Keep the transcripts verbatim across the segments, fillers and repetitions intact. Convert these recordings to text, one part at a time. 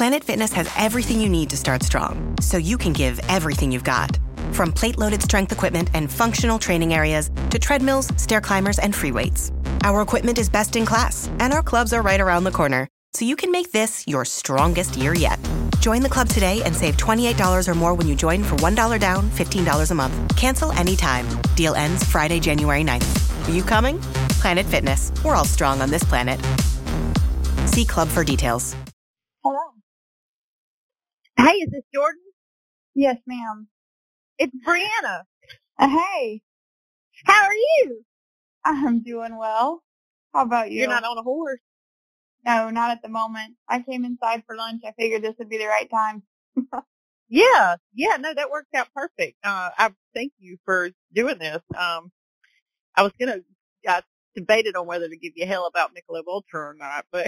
Planet Fitness has everything you need to start strong, so you can give everything you've got. From plate-loaded strength equipment and functional training areas to treadmills, stair climbers, and free weights. Our equipment is best in class, and our clubs are right around the corner, so you can make this your strongest year yet. Join the club today and save twenty-eight dollars or more when you join for one dollar down, fifteen dollars a month. Cancel anytime. Deal ends Friday, January ninth. Are you coming? Planet Fitness. We're all strong on this planet. See club for details. Hello. Hey, is this Jordan? Yes, ma'am. It's Brianna. Uh, hey. How are you? I'm doing well. How about you? You're not on a horse? No, not at the moment. I came inside for lunch. I figured this would be the right time. Yeah, yeah, no, that worked out perfect. Uh, I thank you for doing this. Um, I was gonna, I debated on whether to give you hell about Michelob Ultra or not, but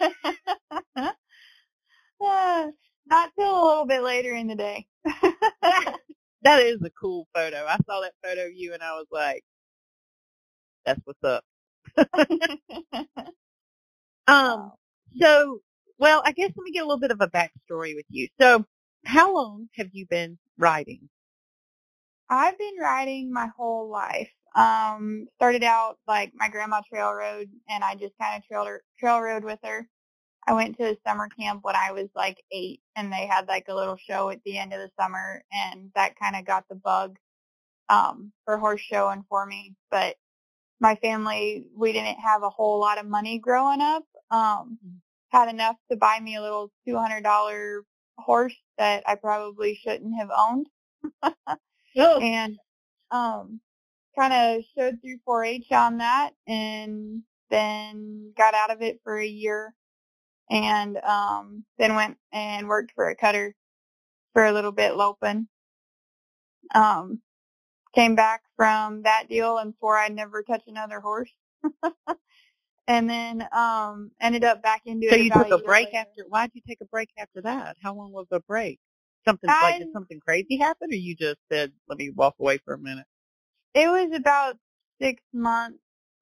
uh, not till a little bit later in the day. that is a cool photo. I saw that photo of you and I was like, that's what's up. um, so, well, I guess let me get a little bit of a backstory with you. So, how long have you been riding? I've been riding my whole life. Um, started out like my grandma trail rode, and I just kind of trail trail rode with her. I went to a summer camp when I was like eight, and they had like a little show at the end of the summer, and that kind of got the bug um, for horse showing for me. But my family, we didn't have a whole lot of money growing up. Um, had enough to buy me a little two hundred dollars horse that I probably shouldn't have owned. Oh. And um, kind of showed through four H on that, and then got out of it for a year, and um, then went and worked for a cutter for a little bit loping. Um, came back from that deal and swore I'd never touch another horse. And then um, ended up back into so it. So you about took a, a break later. after, why'd you take a break after that? How long was the break? Something, I, like, did something crazy happen, or you just said, let me walk away for a minute? It was about six months,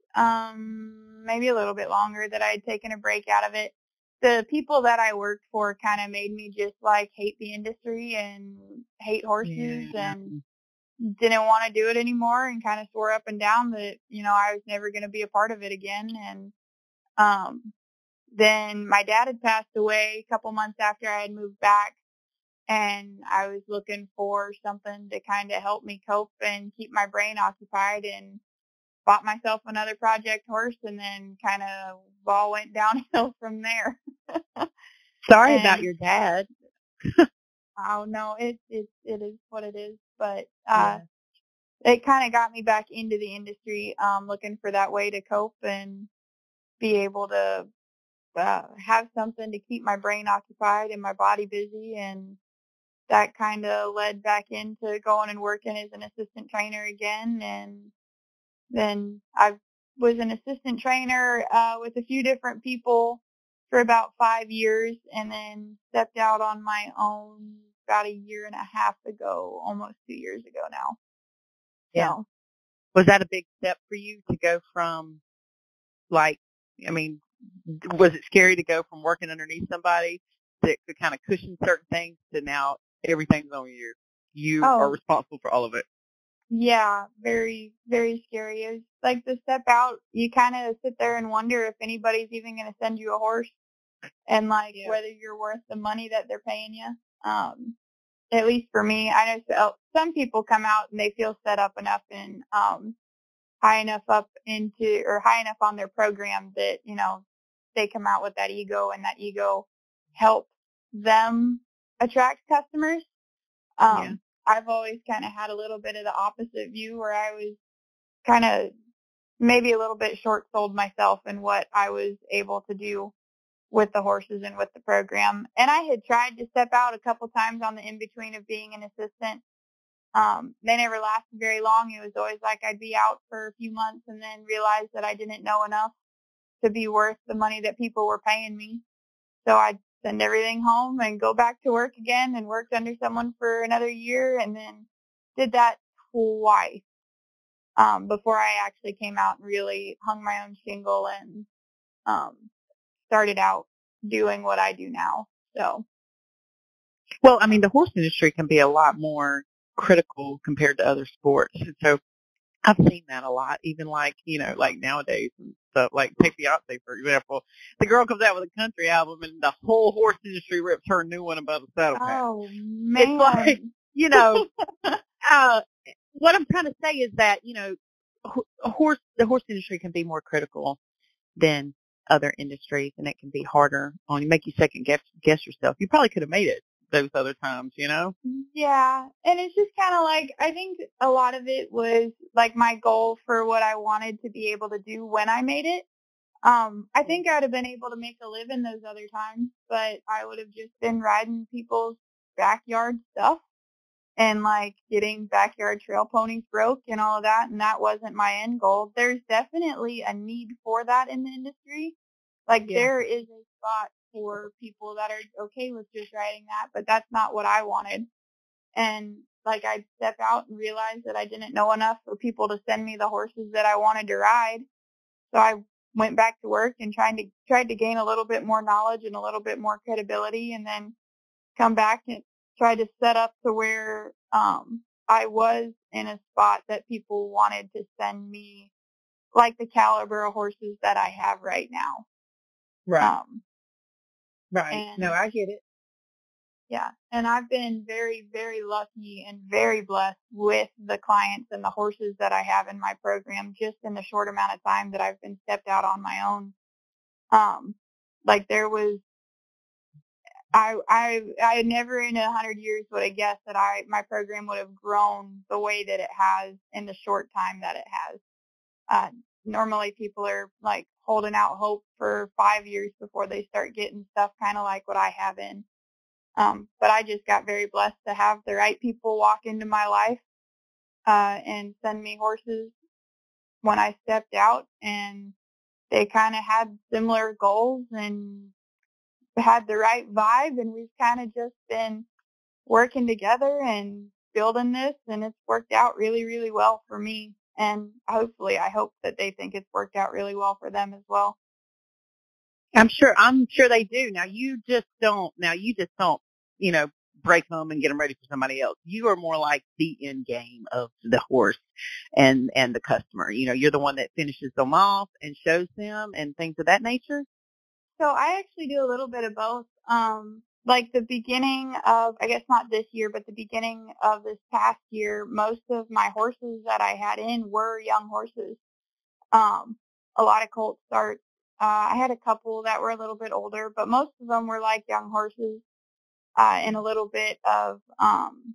um, maybe a little bit longer, that I had taken a break out of it. The people that I worked for kind of made me just like hate the industry and hate horses, Yeah. and didn't want to do it anymore, and kind of swore up and down that, you know, I was never going to be a part of it again. And um, then my dad had passed away a couple months after I had moved back, and I was looking for something to kind of help me cope and keep my brain occupied, and bought myself another project horse, and then kind of all went downhill from there. Sorry and, about your dad. Oh no, it it it is what it is. But uh, yeah. It kind of got me back into the industry, um, looking for that way to cope and be able to uh, have something to keep my brain occupied and my body busy. And that kind of led back into going and working as an assistant trainer again. And then I was an assistant trainer uh, with a few different people for about five years, and then stepped out on my own about a year and a half ago, almost two years ago now. Yeah. So, was that a big step for you to go from, like, I mean, was it scary to go from working underneath somebody that could kind of cushion certain things to now everything's on you? You oh, are responsible for all of it. Yeah, very, very scary. It was like the step out, you kind of sit there and wonder if anybody's even going to send you a horse, and like Yeah. whether you're worth the money that they're paying you. Um, at least for me, I know so, some people come out and they feel set up enough and um, high enough up into, or high enough on their program that, you know, they come out with that ego, and that ego helps them attract customers. Um, Yeah. I've always kind of had a little bit of the opposite view, where I was kind of maybe a little bit short-sold myself in what I was able to do with the horses and with the program. And I had tried to step out a couple times on the in-between of being an assistant. Um, they never lasted very long. It was always like I'd be out for a few months and then realize that I didn't know enough to be worth the money that people were paying me. So I'd send everything home and go back to work again, and worked under someone for another year, and then did that twice um, before I actually came out and really hung my own shingle and um, started out doing what I do now. So Well, I mean, the horse industry can be a lot more critical compared to other sports. And so I've seen that a lot, even like, you know, like nowadays and stuff, like take Beyonce, for example. The girl comes out with a country album and the whole horse industry rips her new one above the saddle pad. Oh, man. It's like, you know, uh, what I'm trying to say is that, you know, a horse, the horse industry can be more critical than other industries, and it can be harder on you, make you second guess, guess yourself. You probably could have made it those other times, you know? Yeah, and it's just kind of like, I think a lot of it was like my goal for what I wanted to be able to do when I made it. Um, I think I would have been able to make a living those other times, but I would have just been riding people's backyard stuff and like getting backyard trail ponies broke and all of that, and that wasn't my end goal. There's definitely a need for that in the industry. Like Yeah. there is a spot for people that are okay with just riding that, but that's not what I wanted. And like I'd step out and realize that I didn't know enough for people to send me the horses that I wanted to ride. So I went back to work and tried to tried to gain a little bit more knowledge and a little bit more credibility, and then come back and try to set up to where um I was in a spot that people wanted to send me like the caliber of horses that I have right now. Right. Um Right. and No, I get it. yeah, and I've been very, very lucky and very blessed with the clients and the horses that I have in my program just in the short amount of time that I've been stepped out on my own. Um, like there was, I, I, I never in a hundred years would have guessed that I, my program would have grown the way that it has in the short time that it has. Uh, normally people are like holding out hope for five years before they start getting stuff kind of like what I have in. Um, but I just got very blessed to have the right people walk into my life uh, and send me horses when I stepped out, and they kind of had similar goals and had the right vibe, and we've kind of just been working together and building this, and it's worked out really, really well for me. And hopefully, I hope that they think it's worked out really well for them as well. I'm sure, I'm sure they do. Now you just don't, now you just don't, you know, break them and get them ready for somebody else. You are more like the end game of the horse and, and the customer. You know, you're the one that finishes them off and shows them and things of that nature. So I actually do a little bit of both. Um, like the beginning of, I guess not this year, but the beginning of this past year, most of my horses that I had in were young horses. Um, a lot of colt starts. Uh, I had a couple that were a little bit older, but most of them were like young horses, uh, and a little bit of, um,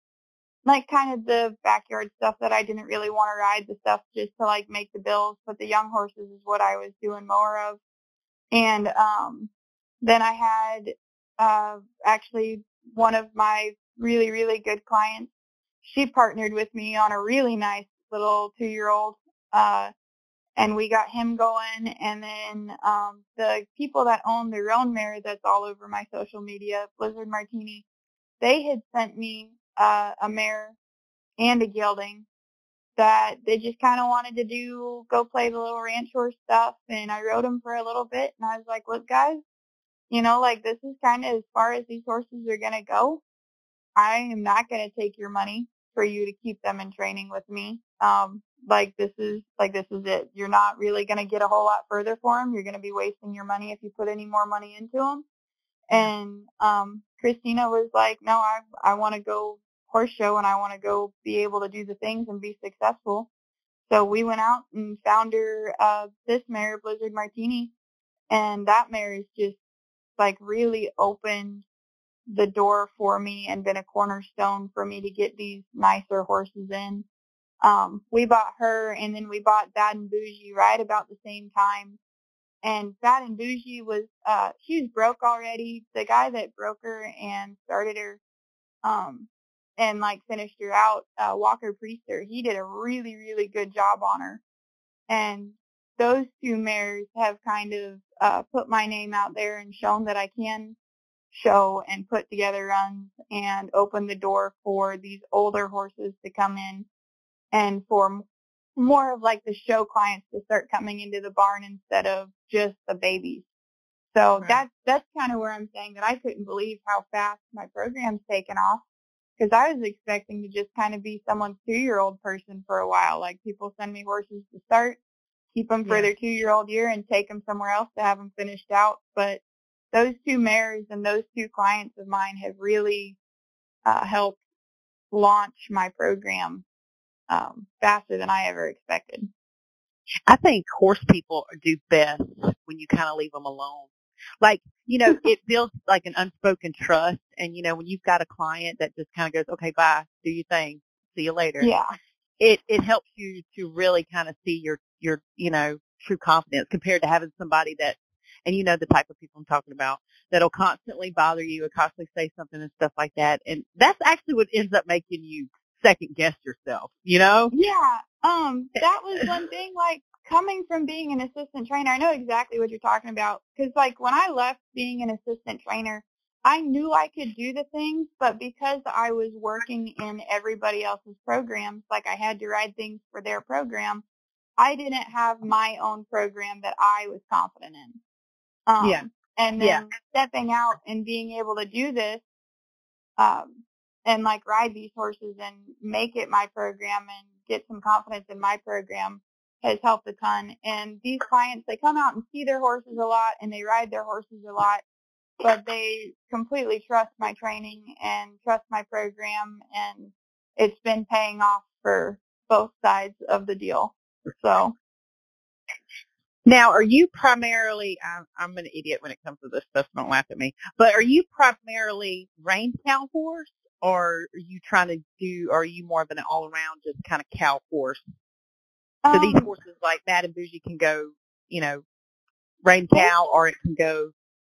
like kind of the backyard stuff that I didn't really want to ride, the stuff just to like make the bills, but the young horses is what I was doing more of. And, um, then I had, uh, actually one of my really, really good clients. She partnered with me on a really nice little two-year-old, uh, and we got him going. And then, um, the people that own their own mare that's all over my social media, Blizzard Martini, they had sent me, uh, a mare and a gelding that they just kind of wanted to do, go play the little ranch horse stuff. And I rode them for a little bit, and I was like, look, guys, you know, like this is kind of as far as these horses are going to go. I am not going to take your money for you to keep them in training with me. Um, like this is, like this is it. You're not really going to get a whole lot further for them. You're going to be wasting your money if you put any more money into them. And, um, Christina was like, no, I, I want to go horse show, and I want to go be able to do the things and be successful. So we went out and found her, uh, this mare, Blizzard Martini, and that mare is just like really opened the door for me and been a cornerstone for me to get these nicer horses in. Um, we bought her, and then we bought Bad and Bougie right about the same time. And Bad and Bougie was, uh, she was broke already. The guy that broke her and started her, um, and like finished her out, uh, Walker Priester, he did a really, really good job on her. And those two mares have kind of, uh, put my name out there and shown that I can show and put together runs and open the door for these older horses to come in, and for more of like the show clients to start coming into the barn instead of just the babies. So Right. that's, that's kind of where I'm saying that I couldn't believe how fast my program's taken off, because I was expecting to just kind of be someone's two-year-old person for a while. Like, people send me horses to start, keep them for Yeah. their two-year-old year, and take them somewhere else to have them finished out. But those two mares and those two clients of mine have really uh, helped launch my program um, faster than I ever expected. I think horse people do best when you kind of leave them alone. Like, you know, it builds like an unspoken trust. And, you know, when you've got a client that just kind of goes, okay, bye, do your thing, see you later. Yeah. It, it helps you to really kind of see your, your, you know, true confidence compared to having somebody that, and you know the type of people I'm talking about, that'll constantly bother you or constantly say something and stuff like that. And that's actually what ends up making you second guess yourself, you know? Yeah. Um, that was one thing, like, coming from being an assistant trainer, I know exactly what you're talking about. Because, like, when I left being an assistant trainer, I knew I could do the things, but because I was working in everybody else's programs, like I had to ride things for their program, I didn't have my own program that I was confident in. Um, Yeah. And then Yeah. stepping out and being able to do this, um, and like ride these horses and make it my program and get some confidence in my program has helped a ton. And these clients, they come out and see their horses a lot and they ride their horses a lot, but they completely trust my training and trust my program, and it's been paying off for both sides of the deal. So. Now, are you primarily, I'm, I'm an idiot when it comes to this stuff, don't laugh at me, but are you primarily rein cow horse, or are you trying to do, or are you more of an all-around just kind of cow horse? So um, these horses like Mad and Bougie can go, you know, rein cow, or it can go.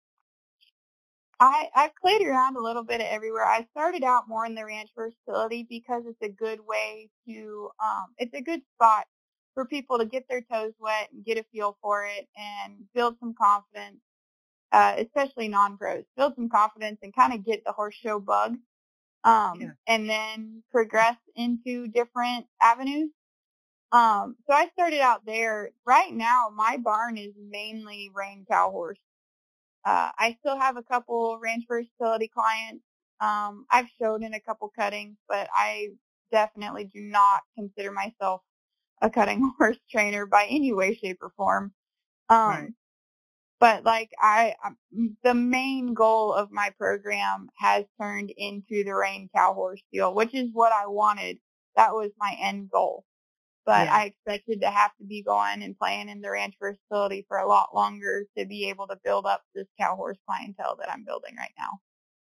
I, I've played around a little bit everywhere. I started out more in the ranch versatility because it's a good way to, um, it's a good spot for people to get their toes wet and get a feel for it and build some confidence, uh, especially non-pros, build some confidence and kind of get the horse show bug, um, Yeah. and then progress into different avenues. Um, so I started out there. Right now, my barn is mainly rein cow horse. Uh, I still have a couple ranch versatility clients. Um, I've showed in a couple cuttings, but I definitely do not consider myself a cutting horse trainer by any way, shape, or form. Um, Right. But like I, the main goal of my program has turned into the rein cow horse deal, which is what I wanted. That was my end goal. But Yeah. I expected to have to be going and playing in the ranch versatility for a lot longer to be able to build up this cow horse clientele that I'm building right now.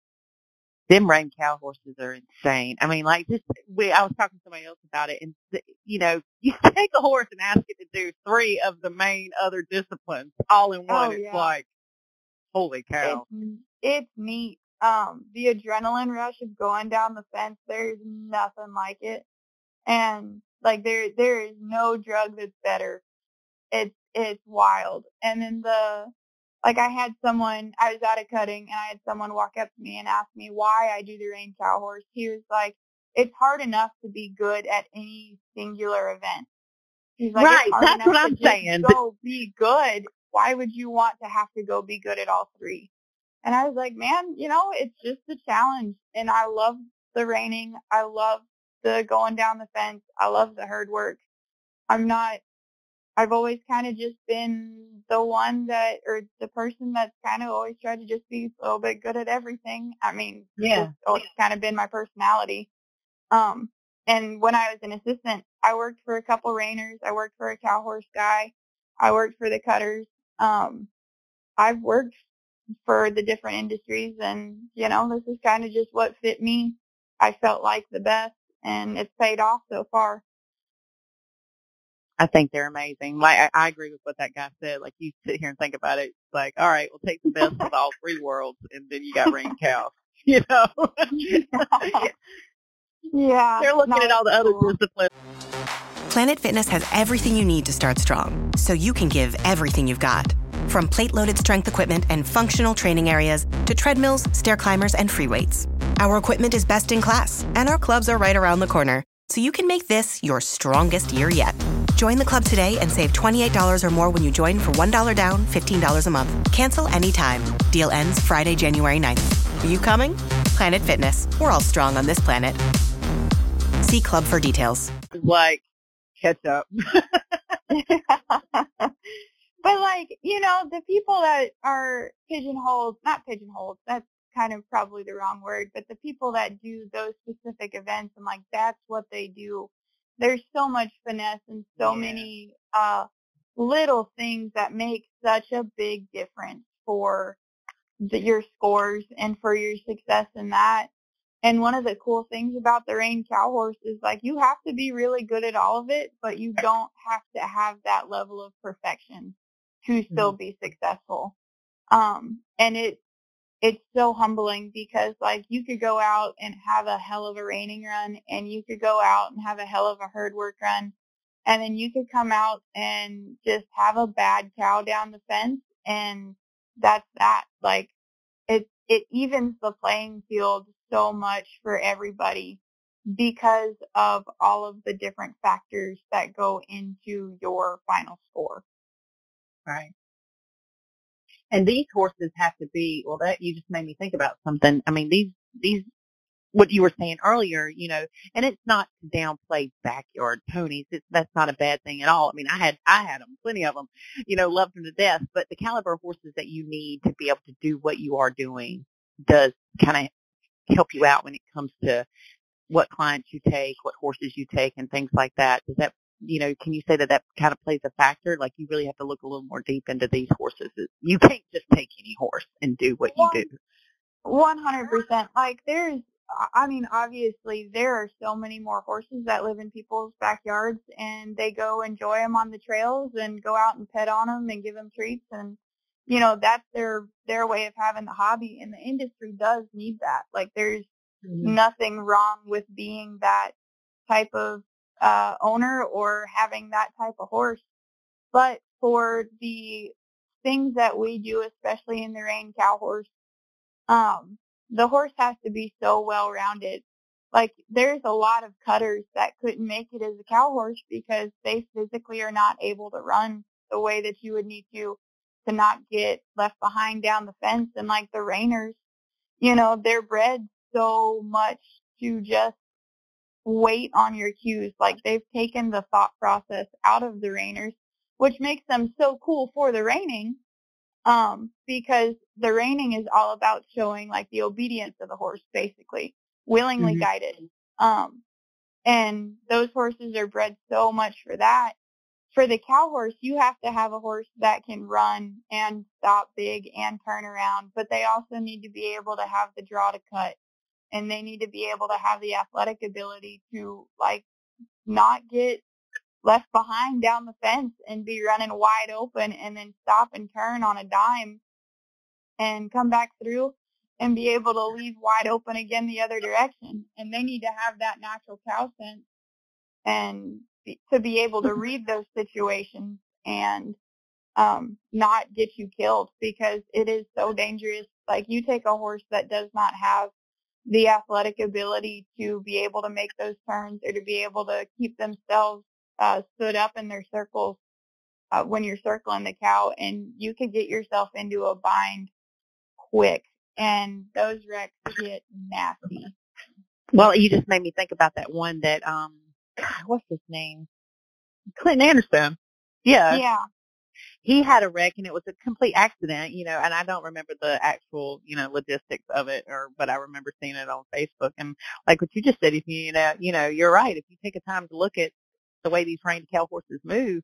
Them rein cow horses are insane. I mean, like, just we. I was talking to somebody else about it, and you know, you take a horse and ask it to do three of the main other disciplines all in one. Oh, It's yeah. like, holy cow! It's, it's neat. Um, the adrenaline rush of going down the fence, there's nothing like it. And like there, there is no drug that's better. It's, it's wild. And then the, like I had someone, I was at a cutting and I had someone walk up to me and ask me why I do the rein cow horse. He was like, it's hard enough to be good at any singular event. He's like, Right, it's hard that's enough what to I'm just saying. Go be good. Why would you want to have to go be good at all three? And I was like, man, you know, it's just a challenge. And I love the reining. I love the going down the fence. I love the herd work. I'm not, I've always kind of just been the one that, or the person that's kind of always tried to just be a little bit good at everything. I mean, Yeah. it's always kind of been my personality. Um, and when I was an assistant, I worked for a couple reiners. I worked for a cow horse guy. I worked for the cutters. Um, I've worked for the different industries, and, you know, this is kind of just what fit me. I felt like the best, and it's paid off so far. I think they're amazing. Like, I, I agree with what that guy said. Like, you sit here and think about it. It's like, all right, we'll take the best of all three worlds, and then you got rein cow. You know, Yeah. they're looking no, at all the other cool. disciplines. Planet Fitness has everything you need to start strong, so you can give everything you've got. From plate-loaded strength equipment and functional training areas to treadmills, stair climbers, and free weights. Our equipment is best in class, and our clubs are right around the corner, so you can make this your strongest year yet. Join the club today and save twenty-eight dollars or more when you join for one dollar down, fifteen dollars a month. Cancel anytime. Deal ends Friday, January ninth. Are you coming? Planet Fitness. We're all strong on this planet. See club for details. Like ketchup. But, like, you know, the people that are pigeonholed, not pigeonholed, that's kind of probably the wrong word, but the people that do those specific events and, like, that's what they do. There's so much finesse and so Yeah. many uh, little things that make such a big difference for the, your scores and for your success in that. And one of the cool things about the Rein Cow Horse is, like, you have to be really good at all of it, but you don't have to have that level of perfection to still be successful. Um, and it, it's so humbling because, like, you could go out and have a hell of a reining run, and you could go out and have a hell of a herd work run, and then you could come out and just have a bad cow down the fence, and that's that. Like, it, it evens the playing field so much for everybody because of all of the different factors that go into your final score. Right. And these horses have to be, well, that, you just made me think about something. I mean, these, these, what you were saying earlier, you know, and it's not to downplay backyard ponies. It's, that's not a bad thing at all. I mean, I had, I had them, plenty of them, you know, loved them to death, but the caliber of horses that you need to be able to do what you are doing does kind of help you out when it comes to what clients you take, what horses you take, and things like that. Does that, you know, can you say that that kind of plays a factor? Like, you really have to look a little more deep into these horses. You can't just take any horse and do what you do. one hundred percent. Like, there's, I mean, obviously there are so many more horses that live in people's backyards, and they go enjoy them on the trails and go out and pet on them and give them treats, and, you know, that's their, their way of having the hobby, and the industry does need that. Like, there's mm-hmm. nothing wrong with being that type of uh, owner or having that type of horse. But for the things that we do, especially in the Rein Cow Horse, um, the horse has to be so well-rounded. Like, there's a lot of cutters that couldn't make it as a cow horse because they physically are not able to run the way that you would need to to not get left behind down the fence. And, like, the reiners, you know, they're bred so much to just wait on your cues. Like, they've taken the thought process out of the reiners, which makes them so cool for the reining, um, because the reining is all about showing, like, the obedience of the horse, basically, willingly mm-hmm. guided. Um, and those horses are bred so much for that. For the cow horse, you have to have a horse that can run and stop big and turn around, but they also need to be able to have the draw to cut. And they need to be able to have the athletic ability to, like, not get left behind down the fence and be running wide open and then stop and turn on a dime and come back through and be able to leave wide open again the other direction. And they need to have that natural cow sense and be, to be able to read those situations and um, not get you killed, because it is so dangerous. Like, you take a horse that does not have the athletic ability to be able to make those turns or to be able to keep themselves uh, stood up in their circles uh, when you're circling the cow, and you could get yourself into a bind quick, and those wrecks get nasty. Well, you just made me think about that one that, um, God, what's his name? Clinton Anderson. Yeah. Yeah. He had a wreck, and it was a complete accident, you know, and I don't remember the actual, you know, logistics of it, or, but I remember seeing it on Facebook. And like what you just said, if you, you know, you know, you're right. If you take a time to look at the way these trained cow horses move,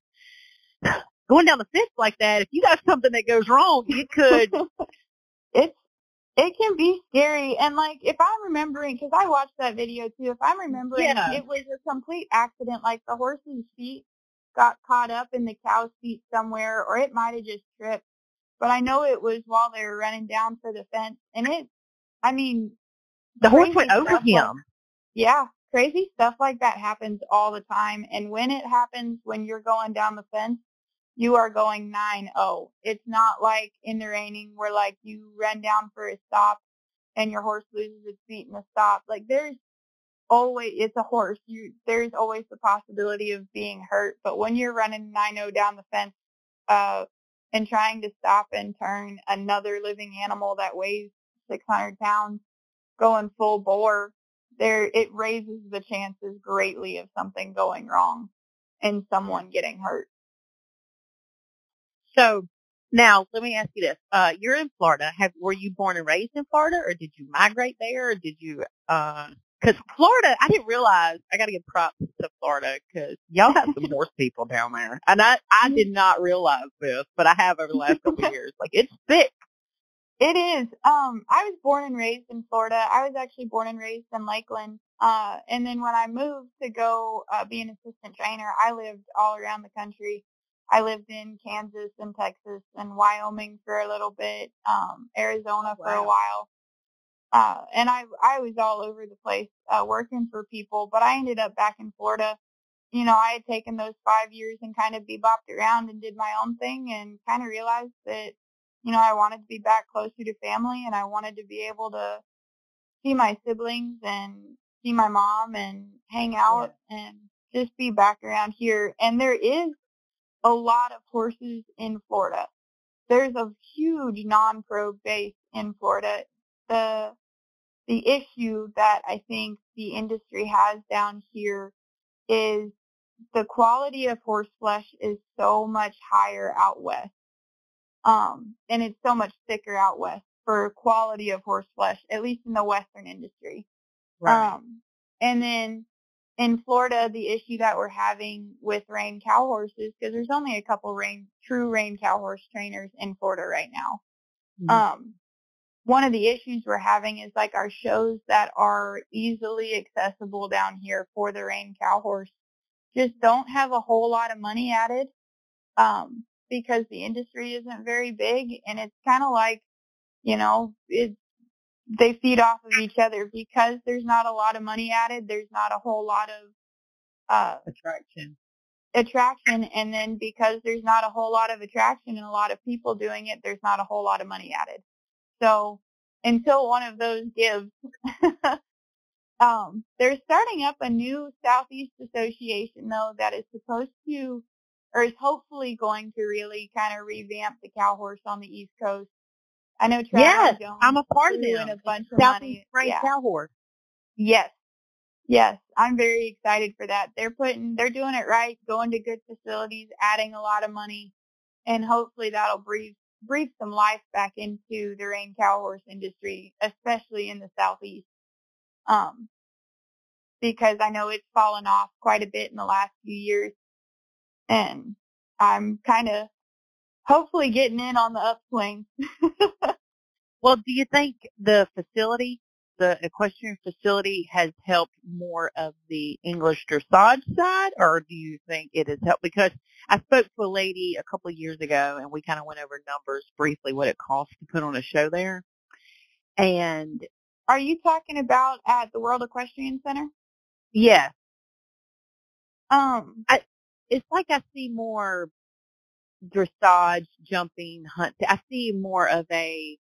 going down the fence like that, if you got something that goes wrong, it could. it's, it can be scary. And, like, if I'm remembering, because I watched that video too, if I'm remembering, yeah. It was a complete accident. Like, the horse's feet got caught up in the cow's feet somewhere, or it might have just tripped. But I know it was while they were running down for the fence. And it, I mean, the horse went over him. Like, yeah, crazy stuff like that happens all the time. And when it happens, when you're going down the fence, you are going nine oh. It's not like in the reining where, like, you run down for a stop and your horse loses its feet in the stop. Like, there's always, it's a horse. You, there's always the possibility of being hurt. But when you're running nine oh down the fence, uh, and trying to stop and turn another living animal that weighs six hundred pounds going full bore, there, it raises the chances greatly of something going wrong and someone getting hurt. So now let me ask you this. Uh, you're in Florida. Have, were you born and raised in Florida, or did you migrate there, or did you, uh, cause Florida, I didn't realize, I gotta give props to Florida, cause y'all have some horse people down there. And I, I did not realize this, but I have over the last couple of years. Like, it's thick. It is. Um, I was born and raised in Florida. I was actually born and raised in Lakeland. Uh, and then when I moved to go uh, be an assistant trainer, I lived all around the country. I lived in Kansas and Texas and Wyoming for a little bit, um, Arizona for Wow. a while. Uh, and I, I was all over the place, uh, working for people, but I ended up back in Florida. You know, I had taken those five years and kind of bebopped around and did my own thing and kind of realized that, you know, I wanted to be back closer to family and I wanted to be able to see my siblings and see my mom and hang out yeah. and just be back around here. And there is a lot of horses in Florida. There's a huge non-pro base in Florida. The the issue that I think the industry has down here is the quality of horse flesh is so much higher out west. Um, and it's so much thicker out west for quality of horse flesh, at least in the Western industry. Right. Um, and then in Florida, the issue that we're having with rein cow horses, because there's only a couple rein, true rein cow horse trainers in Florida right now. Mm-hmm. Um, one of the issues we're having is like our shows that are easily accessible down here for the rein cow horse just don't have a whole lot of money added, um, because the industry isn't very big, and it's kind of like, you know, it, they feed off of each other because there's not a lot of money added. There's not a whole lot of uh, attraction. Attraction, and then because there's not a whole lot of attraction and a lot of people doing it, there's not a whole lot of money added. So until one of those gives. Um, they're starting up a new Southeast Association, though, that is supposed to, or is hopefully going to really kind of revamp the cow horse on the East Coast. I know Travis yes, Jones I'm a part of threw them. in a bunch of Southeast money. Yeah. Cow horse. Yes, yes, I'm very excited for that. They're putting, they're doing it right, going to good facilities, adding a lot of money, and hopefully that'll breathe breathe some life back into the rein cow horse industry, especially in the Southeast. Um, because I know it's fallen off quite a bit in the last few years, and I'm kind of hopefully getting in on the upswing. Well, do you think the facility, the equestrian facility, has helped more of the English dressage side, or do you think it has helped? Because I spoke to a lady a couple of years ago, and we kind of went over numbers briefly, what it costs to put on a show there. And are you talking about at the World Equestrian Center? Yeah. Um, I, it's like I see more dressage, jumping, hunt. I see more of a,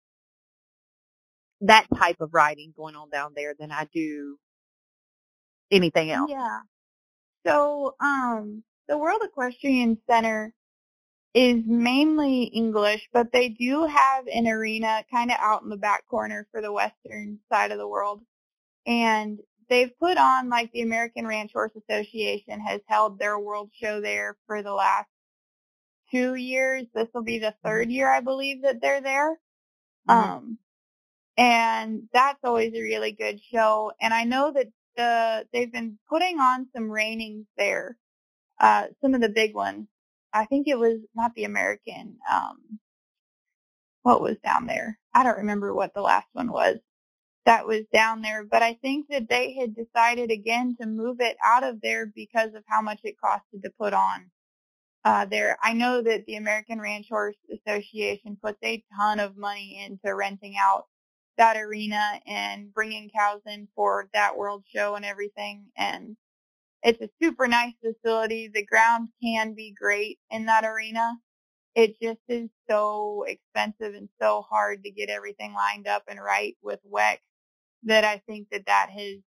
that type of riding going on down there than I do anything else. Yeah. So, um, the World Equestrian Center is mainly English, but they do have an arena kind of out in the back corner for the Western side of the world. And they've put on, like, the American Ranch Horse Association has held their world show there for the last two years. This will be the third year, I believe, that they're there. Mm-hmm. Um, and that's always a really good show. And I know that the, they've been putting on some reignings there, uh, some of the big ones. I think it was not the American, um, what was down there? I don't remember what the last one was that was down there, but I think that they had decided again to move it out of there because of how much it costed to put on uh, there. I know that the American Ranch Horse Association puts a ton of money into renting out that arena and bringing cows in for that world show and everything, and it's a super nice facility. The ground can be great in that arena. It just is so expensive and so hard to get everything lined up and right with W E C that I think that that has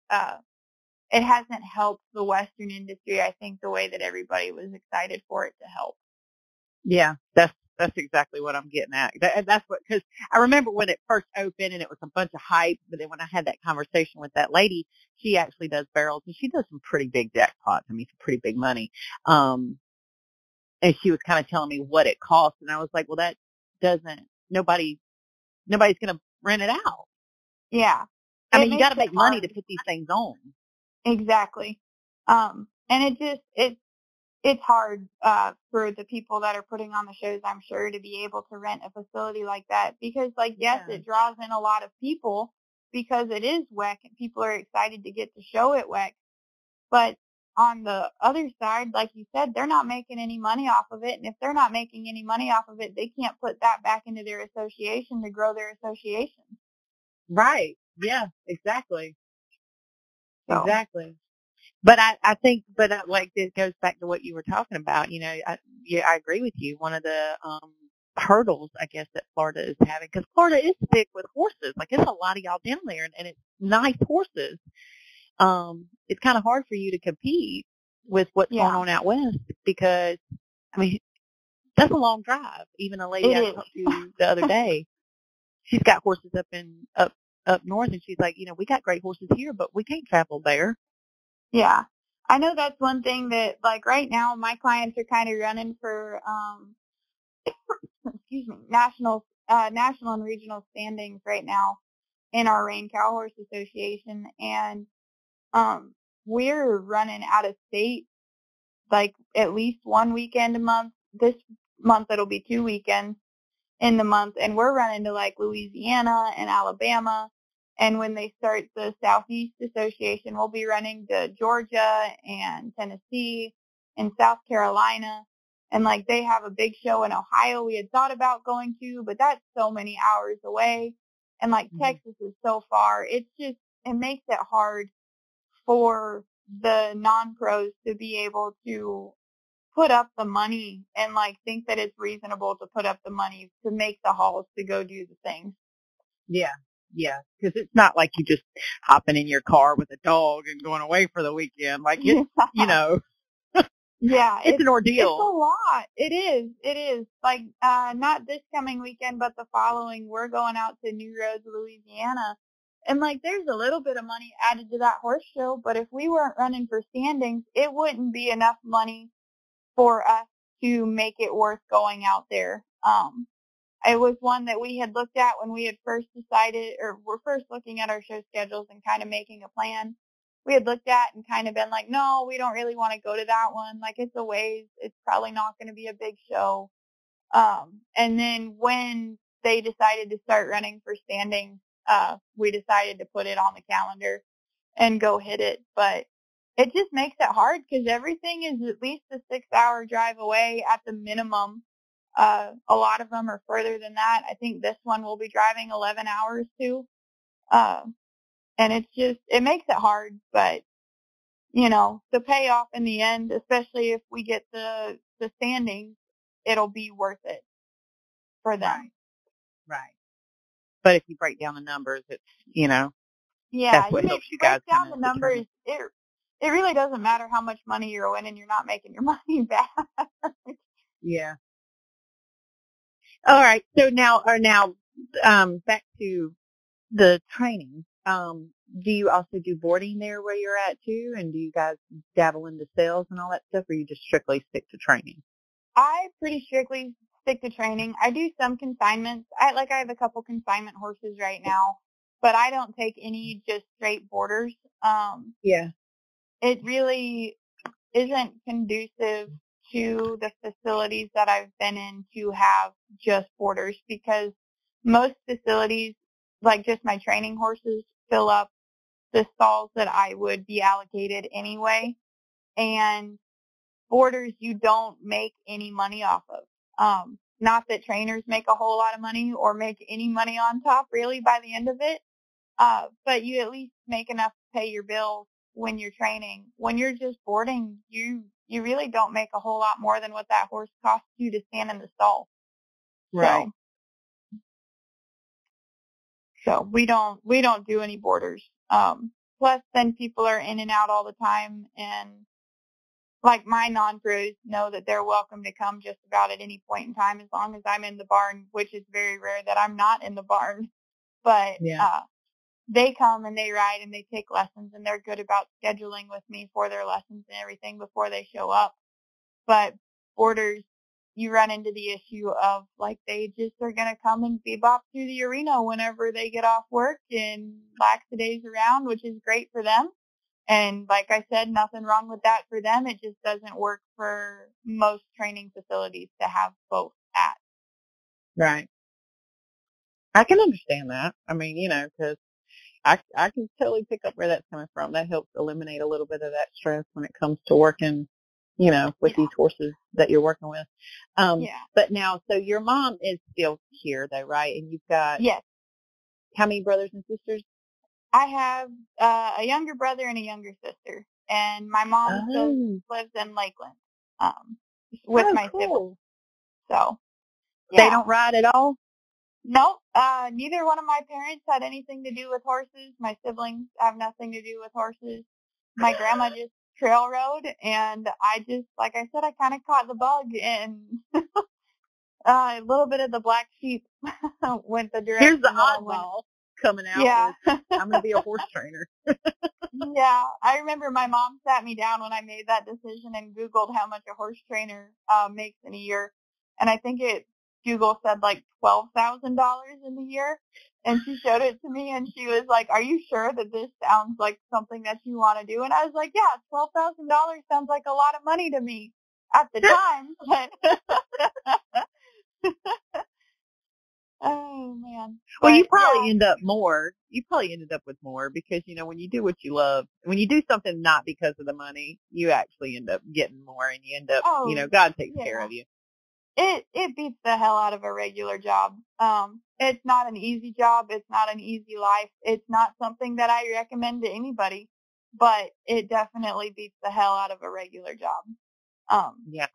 uh, it hasn't helped the Western industry, I think, the way that everybody was excited for it to help. Yeah, that's that's exactly what I'm getting at. That, that's what, because I remember when it first opened and it was a bunch of hype, but then when I had that conversation with that lady, she actually does barrels and she does some pretty big jackpots. I mean, some pretty big money. Um, and she was kind of telling me what it costs, and I was like, well, that doesn't nobody nobody's going to rent it out. Yeah, I it mean, you got to makes make it money hard. to put these things on. Exactly. Um, and it just it it's hard uh, for the people that are putting on the shows, I'm sure, to be able to rent a facility like that because, like, yes, Yeah. it draws in a lot of people because it is W E C and people are excited to get to show at W E C. But on the other side, like you said, they're not making any money off of it. And if they're not making any money off of it, they can't put that back into their association to grow their association. Right. Yeah, exactly. So. Exactly. But I, I think, but uh, like it goes back to what you were talking about. You know, I, yeah, I agree with you. One of the um, hurdles, I guess, that Florida is having, because Florida is thick with horses. Like, it's a lot of y'all down there, and, and it's nice horses. Um, it's kind of hard for you to compete with what's Yeah. going on out west because, I mean, that's a long drive. Even a lady It I is. talked to the other day, she's got horses up in up up north, and she's like, you know, we got great horses here, but we can't travel there. Yeah. I know that's one thing that, like, right now my clients are kind of running for, um, excuse me, national, uh, national and regional standings right now in our Rain Cow Horse Association. And, um, we're running out of state, like, at least one weekend a month. This month it'll be two weekends in the month. And we're running to, like, Louisiana and Alabama. And when they start the Southeast Association, we'll be running to Georgia and Tennessee and South Carolina. And, like, they have a big show in Ohio we had thought about going to, but that's so many hours away. And, like, mm-hmm. Texas is so far. It's just, it makes it hard for the non-pros to be able to put up the money and, like, think that it's reasonable to put up the money to make the hauls to go do the things. Yeah. Yeah, because it's not like you just hopping in your car with a dog and going away for the weekend. Like, it's, you know, yeah, it's, it's an ordeal. It's a lot. It is. It is. Like, uh, not this coming weekend, but the following, we're going out to New Roads, Louisiana. And, like, there's a little bit of money added to that horse show, but if we weren't running for standings, it wouldn't be enough money for us to make it worth going out there. Um, It was one that we had looked at when we had first decided, or were first looking at our show schedules and kind of making a plan. We had looked at and kind of been like, no, we don't really want to go to that one. Like, it's a ways. It's probably not going to be a big show. Um, and then when they decided to start running for standings, uh, we decided to put it on the calendar and go hit it. But it just makes it hard because everything is at least a six-hour drive away at the minimum. Uh, a lot of them are further than that. I think this one will be driving eleven hours too. Uh, and it's just, it makes it hard, but, you know, the payoff in the end, especially if we get the, the standings, it'll be worth it for them. Right. Right. But if you break down the numbers, it's, you know, yeah, that's what you helps make, you break guys down kind the of numbers. It, it really doesn't matter how much money you're winning. You're not making your money back. Yeah. All right. So now, or now, um, back to the training. Um, do you also do boarding there where you're at too? And do you guys dabble into sales and all that stuff, or you just strictly stick to training? I pretty strictly stick to training. I do some consignments. I like I have a couple consignment horses right now, but I don't take any just straight boarders. Um, yeah. It really isn't conducive to the facilities that I've been in to have just boarders because most facilities, like just my training horses, fill up the stalls that I would be allocated anyway. And boarders you don't make any money off of. Um, not that trainers make a whole lot of money or make any money on top really by the end of it, uh, but you at least make enough to pay your bills when you're training. When you're just boarding, you you really don't make a whole lot more than what that horse costs you to stand in the stall. Right. So, so we don't we don't do any boarders. Um, plus then people are in and out all the time, and like my non-pros know that they're welcome to come just about at any point in time as long as I'm in the barn, which is very rare that I'm not in the barn. But Yeah. uh, they come and they ride and they take lessons, and they're good about scheduling with me for their lessons and everything before they show up. But boarders, you run into the issue of like they just are going to come and bebop through the arena whenever they get off work and laxadays around, which is great for them. And like I said, nothing wrong with that for them. It just doesn't work for most training facilities to have both at. Right. I can understand that. I mean, you know, because I, I can totally pick up where that's coming from. That helps eliminate a little bit of that stress when it comes to working, you know, with Yeah. these horses that you're working with. Um, Yeah. But now, so your mom is still here, though, right? And you've got Yes. how many brothers and sisters? I have uh, a younger brother and a younger sister. And my mom still Oh, lives in Lakeland um, with oh, my cool. siblings. So, They yeah. don't ride at all? Nope. Uh, neither one of my parents had anything to do with horses. My siblings have nothing to do with horses. My grandma just trail rode, and I just, like I said, I kind of caught the bug, and uh, a little bit of the black sheep went the direction Here's the that I went. oddball coming out Yeah. with, I'm going to be a horse trainer. Yeah. I remember my mom sat me down when I made that decision and Googled how much a horse trainer uh, makes in a year, and I think it Google said like twelve thousand dollars in a year, and she showed it to me, and she was like, "Are you sure that this sounds like something that you want to do?" And I was like, "Yeah, twelve thousand dollars sounds like a lot of money to me at the time." But oh man! Well, you But, probably yeah. end up more. You probably ended up with more because, you know, when you do what you love, when you do something not because of the money, you actually end up getting more, and you end up, Oh, you know, God takes yeah. care of you. It it beats the hell out of a regular job. Um, it's not an easy job. It's not an easy life. It's not something that I recommend to anybody, but it definitely beats the hell out of a regular job. Um, Yeah.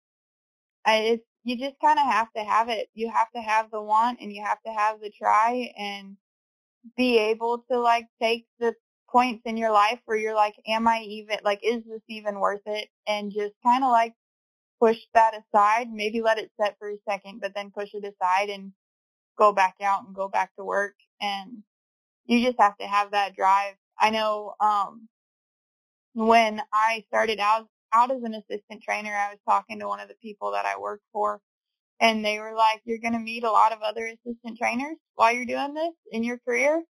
I, it's you just kind of have to have it. You have to have the want, and you have to have the try, and be able to like take the points in your life where you're like, am I even like, is this even worth it? And just kind of like push that aside, maybe let it set for a second, but then push it aside and go back out and go back to work. And you just have to have that drive. I know um, when I started out, out as an assistant trainer, I was talking to one of the people that I worked for, and they were like, you're going to meet a lot of other assistant trainers while you're doing this in your career,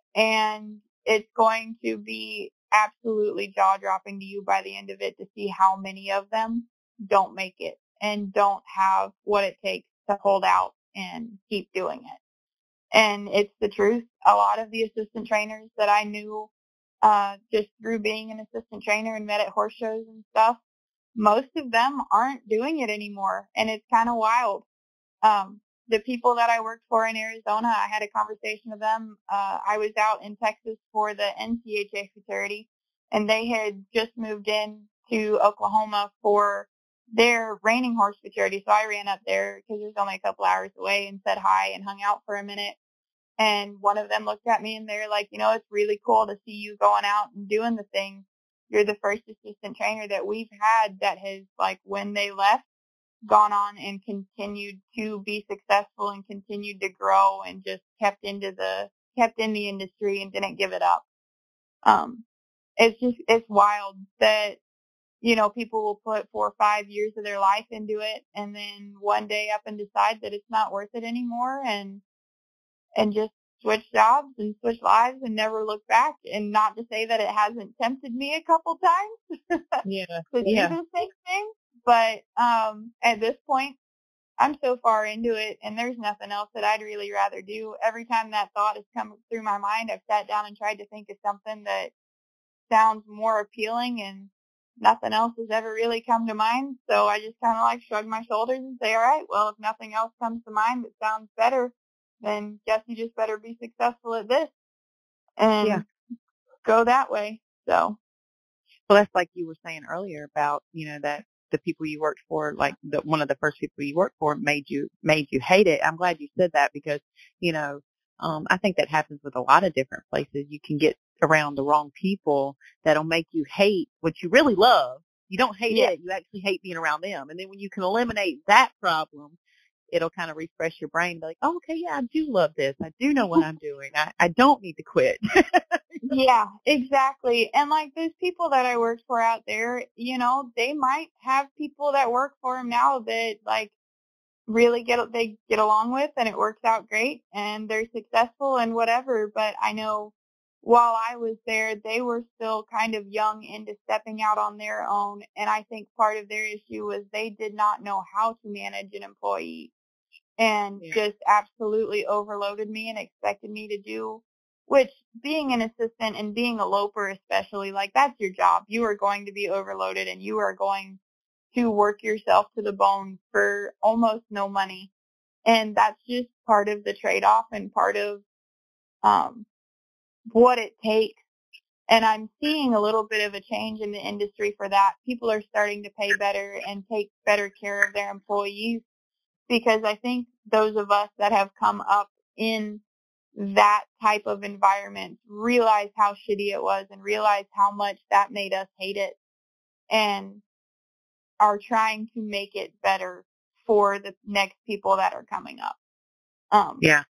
and it's going to be absolutely jaw-dropping to you by the end of it to see how many of them don't make it and don't have what it takes to hold out and keep doing it. And it's the truth. A lot of the assistant trainers that I knew uh, just through being an assistant trainer and met at horse shows and stuff, most of them aren't doing it anymore, and it's kind of wild. Um, the people that I worked for in Arizona, I had a conversation with them. Uh, I was out in Texas for the N C H A fraternity, and they had just moved in to Oklahoma for their reining horse fraternity. So I ran up there because it was only a couple hours away and said hi and hung out for a minute. And one of them looked at me and they're like, you know, it's really cool to see you going out and doing the things. You're the first assistant trainer that we've had that has, like, when they left, gone on and continued to be successful and continued to grow and just kept into the kept in the industry and didn't give it up. Um, it's just it's wild that, you know, people will put four or five years of their life into it and then one day up and decide that it's not worth it anymore and and just switch jobs and switch lives and never look back. And not to say that it hasn't tempted me a couple times Yeah. to Yeah. do the same thing. But um, at this point, I'm so far into it, and there's nothing else that I'd really rather do. Every time that thought has come through my mind, I've sat down and tried to think of something that sounds more appealing, and nothing else has ever really come to mind. So I just kind of like shrug my shoulders and say, all right, well, if nothing else comes to mind that sounds better, then guess you just better be successful at this and Yeah. go that way. So, Well, that's like you were saying earlier about, you know, that the people you worked for, like the, one of the first people you worked for made you, made you hate it. I'm glad you said that because, you know, um, I think that happens with a lot of different places. You can get around the wrong people that'll make you hate what you really love. You don't hate Yeah. it. You actually hate being around them. And then when you can eliminate that problem, it'll kind of refresh your brain. Be like, oh, okay, yeah, I do love this. I do know what I'm doing. I, I don't need to quit. Yeah, exactly. And like those people that I worked for out there, you know, they might have people that work for them now that like really get they get along with, and it works out great, and they're successful and whatever. But I know while I was there, they were still kind of young into stepping out on their own, and I think part of their issue was they did not know how to manage an employee, and Yeah. just absolutely overloaded me and expected me to do, which being an assistant and being a loper especially, like that's your job. You are going to be overloaded, and you are going to work yourself to the bone for almost no money. And that's just part of the trade-off and part of um, what it takes. And I'm seeing a little bit of a change in the industry for that. People are starting to pay better and take better care of their employees, because I think those of us that have come up in that type of environment realize how shitty it was and realize how much that made us hate it, and are trying to make it better for the next people that are coming up. Um, Yeah.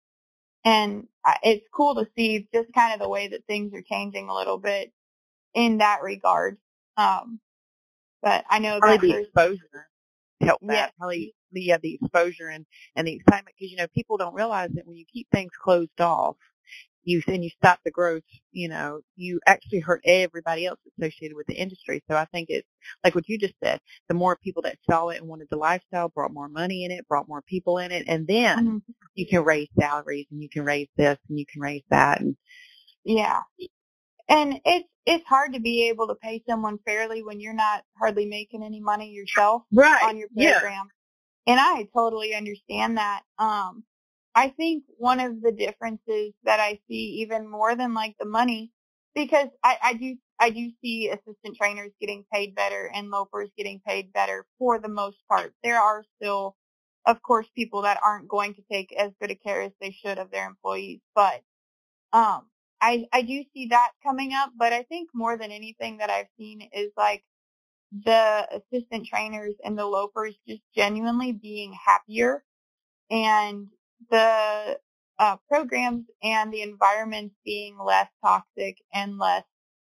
And it's cool to see just kind of the way that things are changing a little bit in that regard. Um, but I know Probably that the there's, exposure help that. yeah, Probably yeah, the exposure and, and the excitement, because, you know, people don't realize that when you keep things closed off, you and you stop the growth, you know, you actually hurt everybody else associated with the industry. So I think it's like what you just said, the more people that saw it and wanted the lifestyle, brought more money in it, brought more people in it, and then mm-hmm. you can raise salaries and you can raise this and you can raise that. And yeah. And it's, it's hard to be able to pay someone fairly when you're not hardly making any money yourself right. on your Yeah. program. And I totally understand that. Um, I think one of the differences that I see even more than like the money, because I, I do, I do see assistant trainers getting paid better and lopers getting paid better for the most part. There are still, of course, people that aren't going to take as good a care as they should of their employees, but, um, I, I do see that coming up, but I think more than anything that I've seen is like the assistant trainers and the lopers just genuinely being happier, and the uh, programs and the environments being less toxic and less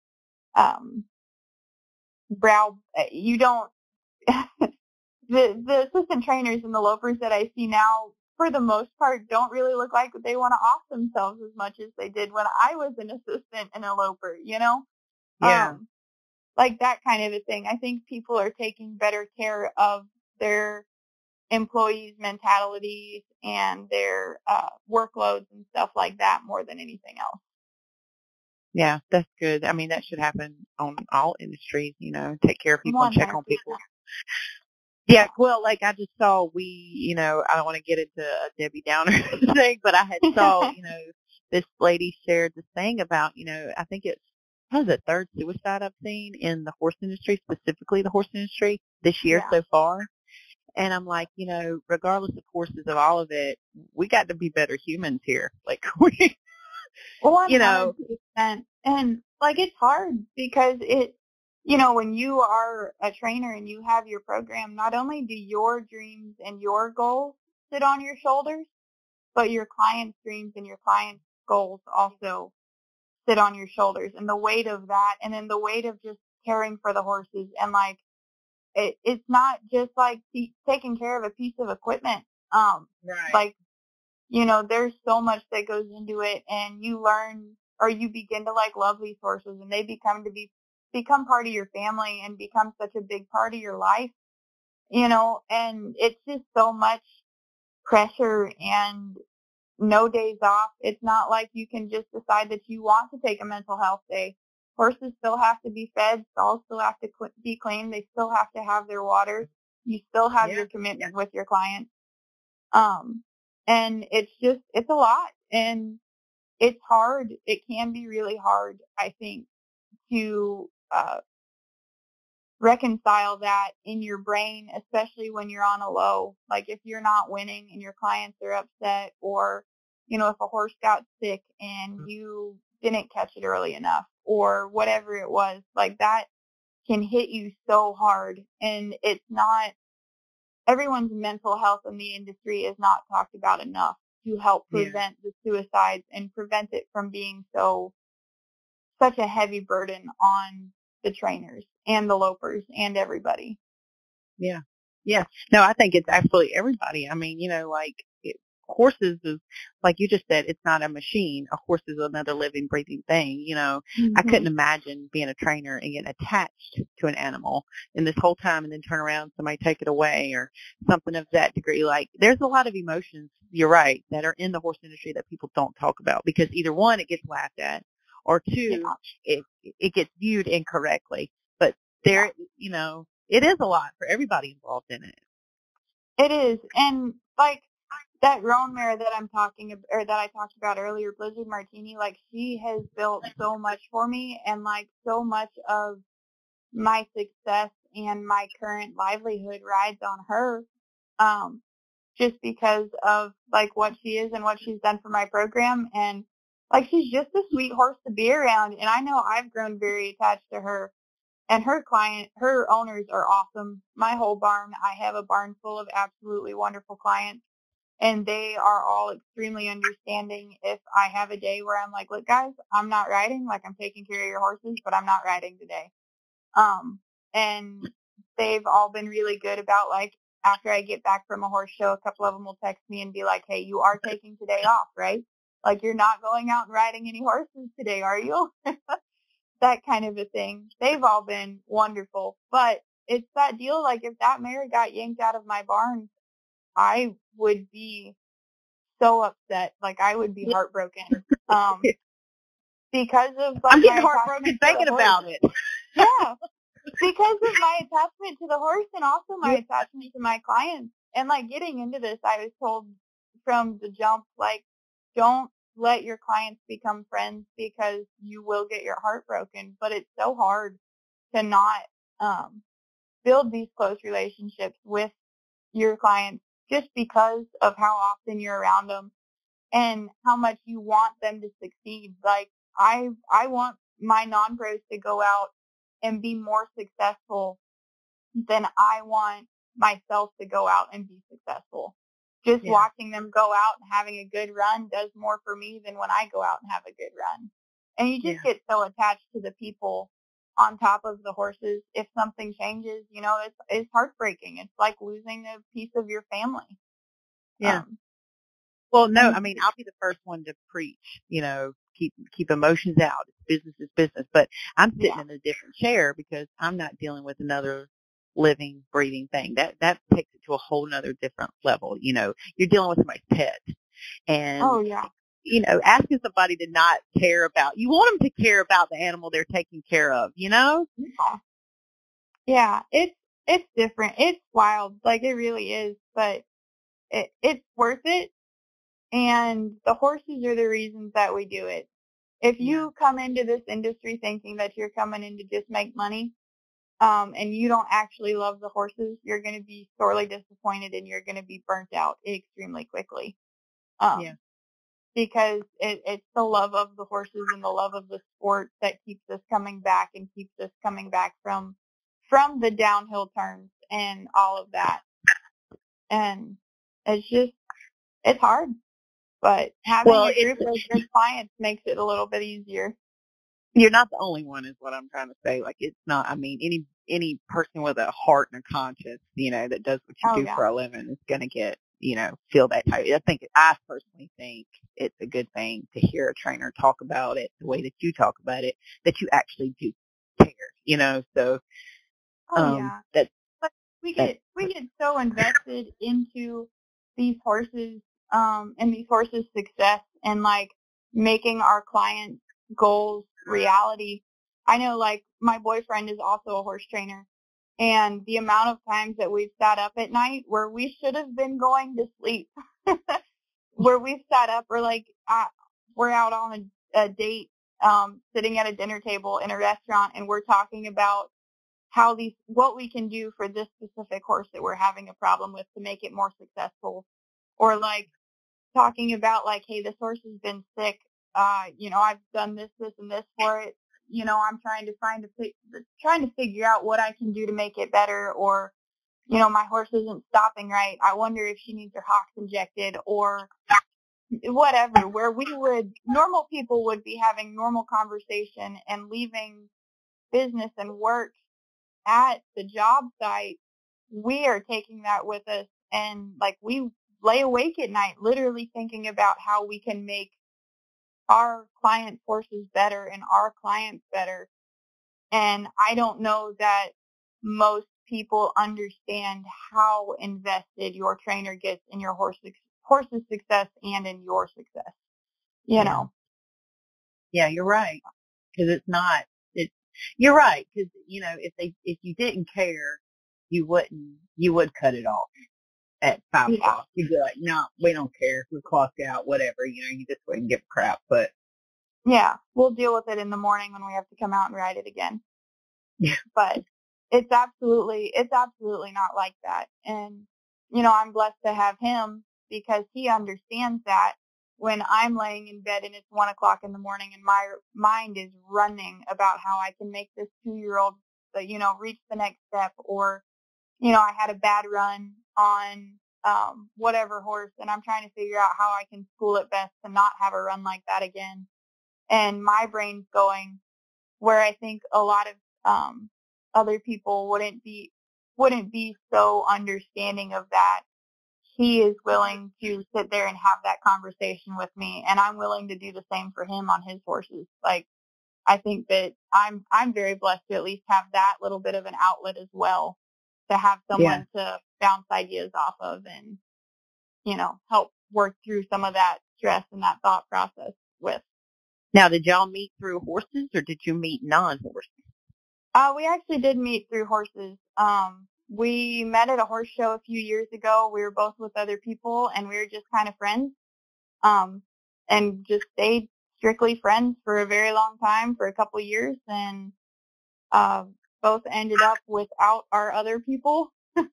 um, brow. You don't the the assistant trainers and the lopers that I see now, for the most part, don't really look like they want to off themselves as much as they did when I was an assistant and a loper. You know, Yeah. um, like that kind of a thing. I think people are taking better care of their employees' mentalities and their uh, workloads and stuff like that more than anything else. Yeah, that's good. I mean, that should happen on all industries, you know, take care of people and check on people. Yeah, well, like I just saw we, you know, I don't want to get into a Debbie Downer thing, but I had saw, you know, this lady shared this thing about, you know, I think it's, what is it, third suicide I've seen in the horse industry, specifically the horse industry this year Yeah. so far. And I'm like, you know, regardless of horses, of all of it, we got to be better humans here. Like we, one you know, hundred percent. And like it's hard because it, you know, when you are a trainer and you have your program, not only do your dreams and your goals sit on your shoulders, but your clients' dreams and your clients' goals also sit on your shoulders, and the weight of that, and then the weight of just caring for the horses, and like it, it's not just like t- taking care of a piece of equipment. Um, right. like, you know, there's so much that goes into it, and you learn, or you begin to like love these horses, and they become to be become part of your family and become such a big part of your life, you know, and it's just so much pressure and no days off. It's not like you can just decide that you want to take a mental health day. Horses still have to be fed. Stalls still have to cl- be cleaned. They still have to have their water. You still have Yeah. your commitment with your clients. Um, and it's just, it's a lot, and it's hard. It can be really hard, I think, to, uh, reconcile that in your brain, especially when you're on a low. Like if you're not winning and your clients are upset, or, you know, if a horse got sick and you didn't catch it early enough or whatever it was. Like that can hit you so hard, and it's not, everyone's mental health in the industry is not talked about enough to help prevent yeah. the suicides and prevent it from being so, such a heavy burden on the trainers and the lopers and everybody. Yeah. Yeah. No, I think it's absolutely everybody. I mean, you know, like it, horses is, like you just said, it's not a machine. A horse is another living, breathing thing. You know, mm-hmm. I couldn't imagine being a trainer and getting attached to an animal in this whole time and then turn around, somebody take it away or something of that degree. Like there's a lot of emotions, you're right, that are in the horse industry that people don't talk about because either one, it gets laughed at, or two, yeah. it, it gets viewed incorrectly. But there, yeah. you know, it is a lot for everybody involved in it. It is. And like that roan mare that I'm talking about, or that I talked about earlier, Blizzard Martini, like she has built so much for me, and like so much of my success and my current livelihood rides on her. Um, just because of like what she is and what she's done for my program. And like, she's just a sweet horse to be around. And I know I've grown very attached to her. And her client, her owners are awesome. My whole barn, I have a barn full of absolutely wonderful clients, and they are all extremely understanding. If I have a day where I'm like, look, guys, I'm not riding, like I'm taking care of your horses, but I'm not riding today. Um, and they've all been really good about like, after I get back from a horse show, a couple of them will text me and be like, hey, you are taking today off, right? Like you're not going out and riding any horses today, are you? That kind of a thing. They've all been wonderful, but it's that deal. Like if that mare got yanked out of my barn, I would be so upset. Like I would be heartbroken. Um, because of like, I'm getting heartbroken thinking about it. Yeah, because of my attachment to the horse and also my attachment to my clients. And like getting into this, I was told from the jump, like, don't let your clients become friends because you will get your heart broken. But it's so hard to not um, build these close relationships with your clients just because of how often you're around them and how much you want them to succeed. Like I, I want my non-pros to go out and be more successful than I want myself to go out and be successful. Just yeah. watching them go out and having a good run does more for me than when I go out and have a good run. And you just yeah. get so attached to the people on top of the horses. If something changes, you know, it's it's heartbreaking. It's like losing a piece of your family. Yeah. Um, well, no, I mean, I'll be the first one to preach, you know, keep keep emotions out. It's business is business. But I'm sitting yeah. in a different chair because I'm not dealing with another living, breathing thing. That that takes it to a whole nother different level. You know, you're dealing with somebody's pet. And, oh, yeah. you know, asking somebody to not care about, you want them to care about the animal they're taking care of, you know? Yeah. Yeah, it's, it's different. It's wild. Like, it really is. But it, it's worth it. And the horses are the reasons that we do it. If you yeah. come into this industry thinking that you're coming in to just make money, um, and you don't actually love the horses, you're going to be sorely disappointed and you're going to be burnt out extremely quickly. Um, yeah. Because it, it's the love of the horses and the love of the sport that keeps us coming back and keeps us coming back from, from the downhill turns and all of that. And it's just, it's hard. But having well, a group of good clients makes it a little bit easier. You're not the only one is what I'm trying to say. Like, it's not, I mean, any any person with a heart and a conscience, you know, that does what you oh, do yeah. for a living is going to get, you know, feel that type. I think, I personally think it's a good thing to hear a trainer talk about it the way that you talk about it, that you actually do care, you know, so. Oh, um, yeah. That, but we get, we get so invested into these horses, um, and these horses' success and, like, making our clients' goals reality. I know, like, my boyfriend is also a horse trainer, and the amount of times that we've sat up at night where we should have been going to sleep, where we've sat up or, like, uh, we're out on a, a date, um, sitting at a dinner table in a restaurant, and we're talking about how these, what we can do for this specific horse that we're having a problem with to make it more successful. Or, like, talking about, like, hey, this horse has been sick. uh, you know, I've done this, this, and this for it. You know, I'm trying to find a, trying to figure out what I can do to make it better, or, you know, my horse isn't stopping right. I wonder if she needs her hocks injected or whatever, where we would, normal people would be having normal conversation and leaving business and work at the job site. We are taking that with us, and like we lay awake at night literally thinking about how we can make our client horses better and our clients better. And I don't know that most people understand how invested your trainer gets in your horse, horse's success and in your success, you Yeah. know. Yeah, you're right. Because it's not, it's, you're right. Because, you know, if they, if you didn't care, you wouldn't, you would cut it off at five Yeah. o'clock. You'd be like, no, we don't care. We're clocked out, whatever. You know, you just wouldn't give a crap. But Yeah, we'll deal with it in the morning when we have to come out and ride it again. yeah, But it's absolutely, it's absolutely not like that. And, you know, I'm blessed to have him because he understands that when I'm laying in bed and it's one o'clock in the morning and my mind is running about how I can make this two-year-old, uh, you know, reach the next step, or, you know, I had a bad run on um, whatever horse and I'm trying to figure out how I can school it best to not have a run like that again. And my brain's going where I think a lot of um, other people wouldn't be wouldn't be so understanding of that. He is willing to sit there and have that conversation with me, and I'm willing to do the same for him on his horses. Like, I think that I'm I'm very blessed to at least have that little bit of an outlet as well, to have someone yeah. to bounce ideas off of and, you know, help work through some of that stress and that thought process with. Now, did y'all meet through horses or did you meet non-horses? Uh, we actually did meet through horses. Um, we met at a horse show a few years ago. We were both with other people, and we were just kind of friends, um, and just stayed strictly friends for a very long time, for a couple of years, and uh, both ended up without our other people.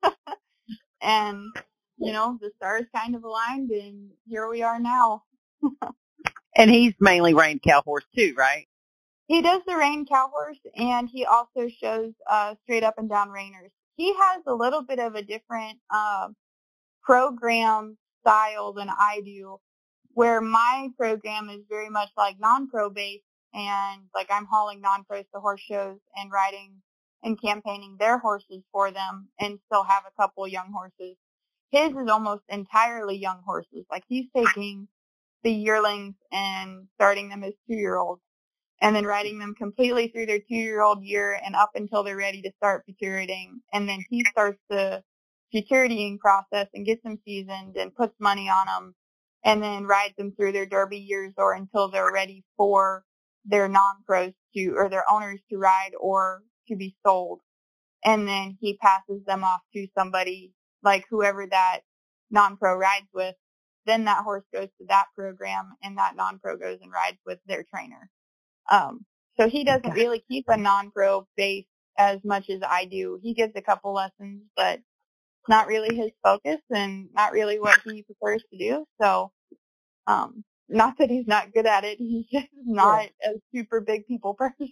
And, you know, the stars kind of aligned, and here we are now. And he's mainly reined cow horse too, right? He does the rein cow horse, and he also shows uh, straight up and down reiners. He has a little bit of a different uh, program style than I do, where my program is very much like non-pro based, and like I'm hauling non-pros to horse shows and riding and campaigning their horses for them, and still have a couple young horses. His is almost entirely young horses. Like, he's taking the yearlings and starting them as two-year-olds, and then riding them completely through their two-year-old year and up until they're ready to start futuritying. And then he starts the futuritying process and gets them seasoned and puts money on them, and then rides them through their Derby years or until they're ready for their non-pros to, or their owners to ride or to be sold. And then he passes them off to somebody, like whoever that non-pro rides with. Then that horse goes to that program, and that non-pro goes and rides with their trainer. Um, so he doesn't really keep a non-pro base as much as I do. He gives a couple lessons, but it's not really his focus and not really what he prefers to do. So, um, not that he's not good at it. He's just not a super big people person.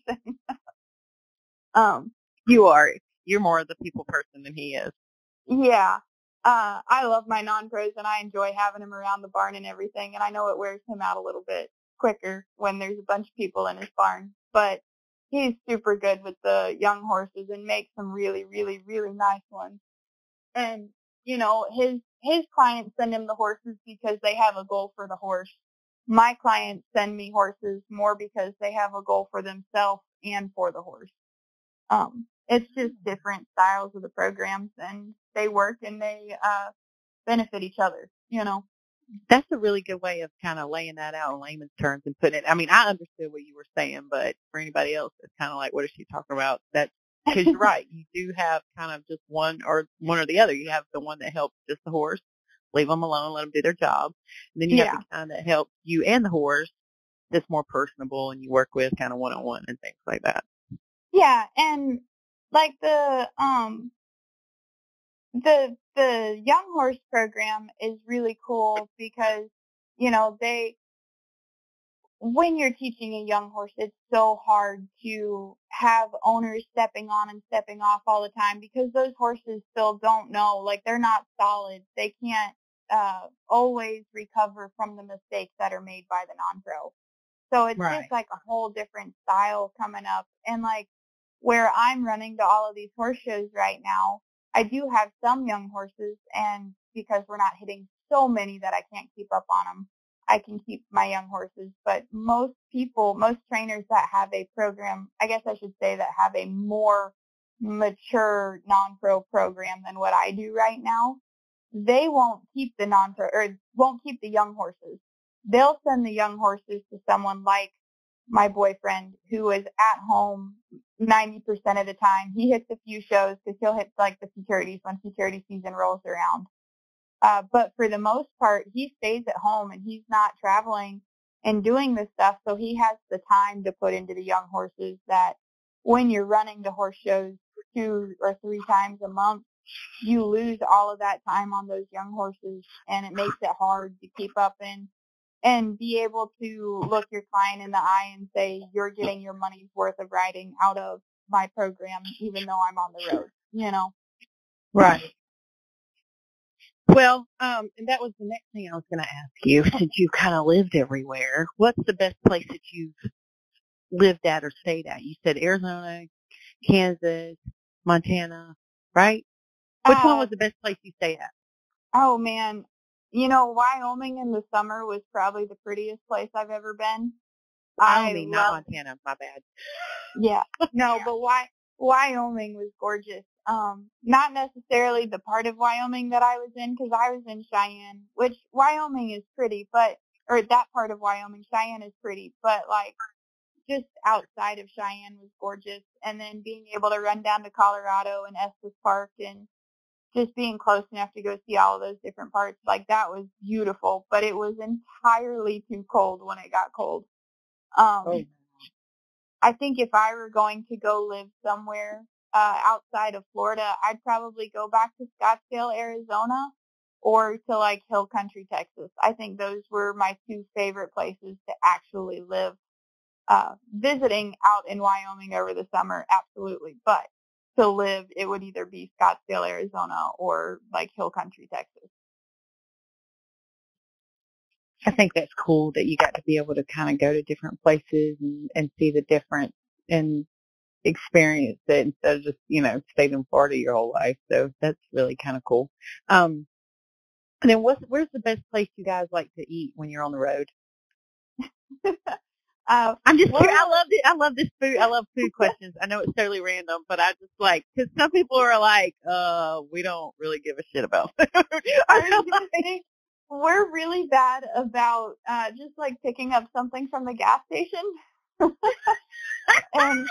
um, You are. You're more of the people person than he is. yeah. Uh, I love my non-pros, and I enjoy having him around the barn and everything. And I know it wears him out a little bit quicker when there's a bunch of people in his barn. But he's super good with the young horses and makes some really, really, really nice ones. And, you know, his his clients send him the horses because they have a goal for the horse. My clients send me horses more because they have a goal for themselves and for the horse. Um, it's just different styles of the programs, and they work and they uh, benefit each other, you know. That's a really good way of kind of laying that out in layman's terms and putting it. I mean, I understood what you were saying, but for anybody else, it's kind of like, what is she talking about? That's because you're right. You do have kind of just one or one or the other. You have the one that helps just the horse, leave them alone, let them do their job. And then you Yeah. have the kind that helps you and the horse that's more personable and you work with kind of one-on-one and things like that. Yeah, and like the um the the young horse program is really cool because, you know, they when you're teaching a young horse, it's so hard to have owners stepping on and stepping off all the time because those horses still don't know, like they're not solid. They can't uh, always recover from the mistakes that are made by the non-pro. So it's Right. just like a whole different style coming up. And like where I'm running to all of these horse shows right now, I do have some young horses, and because we're not hitting so many that I can't keep up on them, I can keep my young horses. But most people, most trainers that have a program, I guess I should say that have a more mature non-pro program than what I do right now, they won't keep the non-pro or won't keep the young horses. They'll send the young horses to someone like my boyfriend who is at home ninety percent of the time. He hits a few shows because he'll hit like the securities when security season rolls around. Uh, but for the most part, he stays at home and he's not traveling and doing this stuff. So he has the time to put into the young horses that when you're running to horse shows two or three times a month, you lose all of that time on those young horses, and it makes it hard to keep up and and be able to look your client in the eye and say, you're getting your money's worth of riding out of my program, even though I'm on the road, you know? Right. Well, um, and that was the next thing I was going to ask you. Since you've kind of lived everywhere, what's the best place that you've lived at or stayed at? You said Arizona, Kansas, Montana, right? Which one Uh, was the best place you stayed at? oh, man. You know, Wyoming in the summer was probably the prettiest place I've ever been. Wyoming, I not love, Montana. My bad. yeah, no, but why, Wyoming was gorgeous. Um, not necessarily the part of Wyoming that I was in, because I was in Cheyenne, which Wyoming is pretty, but, or that part of Wyoming, Cheyenne is pretty, but like just outside of Cheyenne was gorgeous. And then being able to run down to Colorado and Estes Park and just being close enough to go see all of those different parts, like that was beautiful, but it was entirely too cold when it got cold. Um, Oh. I think if I were going to go live somewhere uh, outside of Florida, I'd probably go back to Scottsdale, Arizona, or to like Hill Country, Texas. I think those were my two favorite places to actually live. Uh, visiting out in Wyoming over the summer, absolutely, but to live, it would either be Scottsdale, Arizona, or like Hill Country, Texas. I think that's cool that you got to be able to kind of go to different places and, and see the difference and experience it instead of just, you know, stayed in Florida your whole life. So that's really kind of cool. Um, and then what's, where's the best place you guys like to eat when you're on the road? uh, I'm just well, curious. I love it. I love this food. I love food questions. I know it's totally random, but I just like, because some people are like, uh, we don't really give a shit about food. I was gonna say, we're really bad about uh, just like picking up something from the gas station. And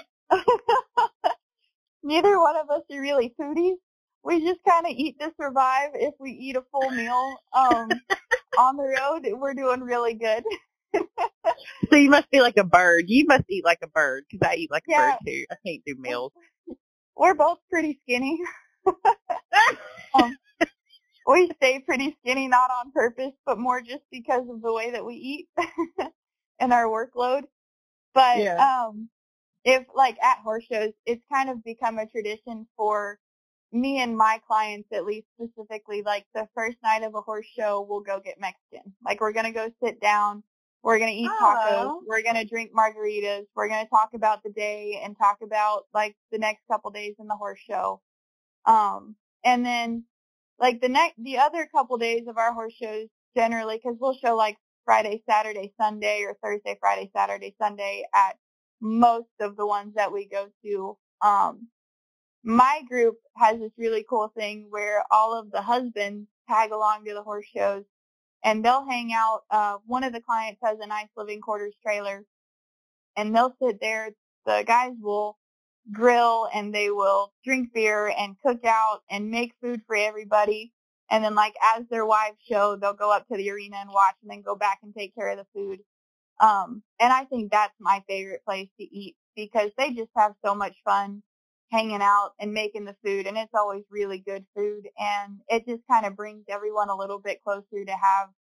neither one of us are really foodies. We just kind of eat to survive. If we eat a full meal um, on the road, we're doing really good. So you must be like a bird. You must eat like a bird because I eat like a Yeah. bird too. I can't do meals. We're both pretty skinny. um, we stay pretty skinny, not on purpose, but more just because of the way that we eat and our workload. But Yeah. um, if like at horse shows, it's kind of become a tradition for me and my clients, at least specifically, like the first night of a horse show, we'll go get Mexican. Like we're going to go sit down. We're going to eat tacos. Oh. We're going to drink margaritas. We're going to talk about the day and talk about like the next couple days in the horse show. Um, and then like the next, the other couple days of our horse shows generally, cause we'll show like Friday, Saturday, Sunday, or Thursday, Friday, Saturday, Sunday at most of the ones that we go to. Um, my group has this really cool thing where all of the husbands tag along to the horse shows and they'll hang out. Uh, one of the clients has a nice living quarters trailer and they'll sit there. The guys will grill and they will drink beer and cook out and make food for everybody. And then like as their wives show, they'll go up to the arena and watch and then go back and take care of the food. Um, and I think that's my favorite place to eat because they just have so much fun hanging out and making the food, and it's always really good food, and it just kind of brings everyone a little bit closer to have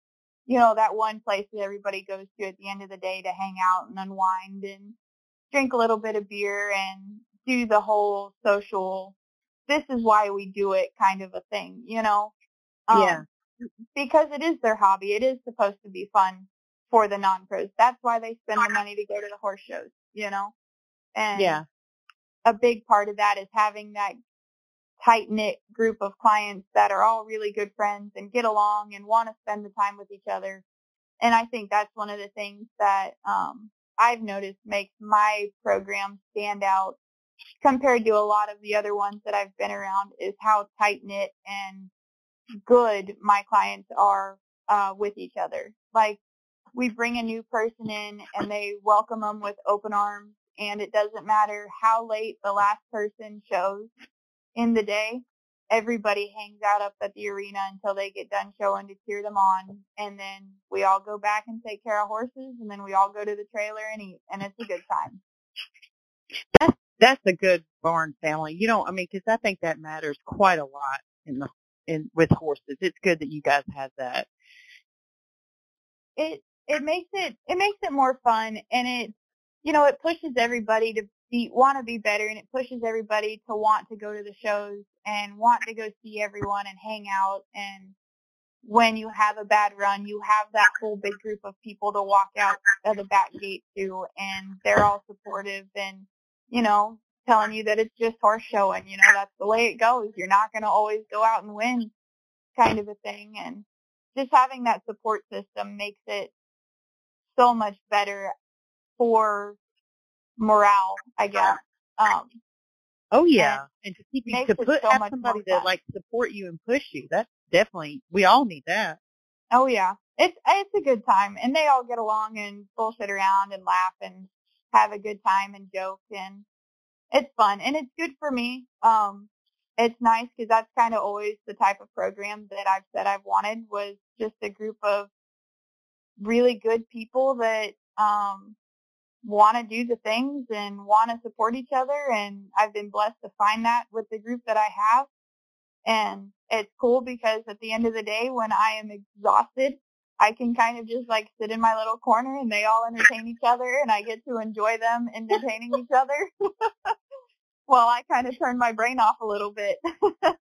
you know, that one place that everybody goes to at the end of the day to hang out and unwind and drink a little bit of beer and do the whole social, this is why we do it kind of a thing, you know? Um, Yeah. Because it is their hobby. It is supposed to be fun for the non-pros. That's why they spend the money to go to the horse shows, you know? And Yeah. a big part of that is having that tight-knit group of clients that are all really good friends and get along and want to spend the time with each other. And I think that's one of the things that um, I've noticed makes my program stand out compared to a lot of the other ones that I've been around is how tight-knit and good my clients are uh, with each other. Like, we bring a new person in and they welcome them with open arms, and it doesn't matter how late the last person shows in the day. Everybody hangs out up at the arena until they get done showing to cheer them on, and then we all go back and take care of horses, and then we all go to the trailer and eat, and it's a good time. That's that's a good barn family. You know, I mean, because I think that matters quite a lot in the in with horses. It's good that you guys have that. It it makes it it makes it more fun, and it you know it pushes everybody to be want to be better, and it pushes everybody to want to go to the shows and want to go see everyone and hang out. And when you have a bad run, you have that whole big group of people to walk out of the back gate to, and they're all supportive and, you know, telling you that it's just horse showing. You know, that's the way it goes. You're not going to always go out and win, kind of a thing. And just having that support system makes it so much better for morale, I guess. Um, Oh yeah, and to keep you makes to it put so have much somebody more to fun. like support you and push you. That's definitely we all need that. Oh yeah, it's it's a good time, and they all get along and bullshit around and laugh and have a good time and joke, and it's fun and it's good for me. Um, it's nice because that's kind of always the type of program that I've said I've wanted, was just a group of really good people that um want to do the things and want to support each other, and I've been blessed to find that with the group that I have. And it's cool because at the end of the day, when I am exhausted, I can kind of just like sit in my little corner and they all entertain each other, and I get to enjoy them entertaining each other while I kind of turn my brain off a little bit.